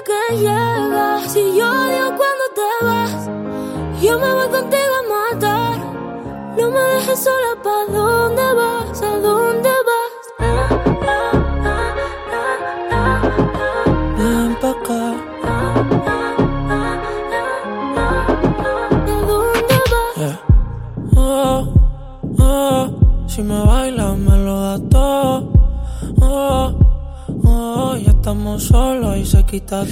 que llegas. Si yo odio cuando te vas, yo me voy contigo a matar. No me dejes sola, ¿pa' dónde vas? ¿A dónde vas? Ven pa' acá. ¿A dónde vas? Yeah. Oh, oh, si me bailas me lo das todo. Oh, oh, ya estamos solos y se quita.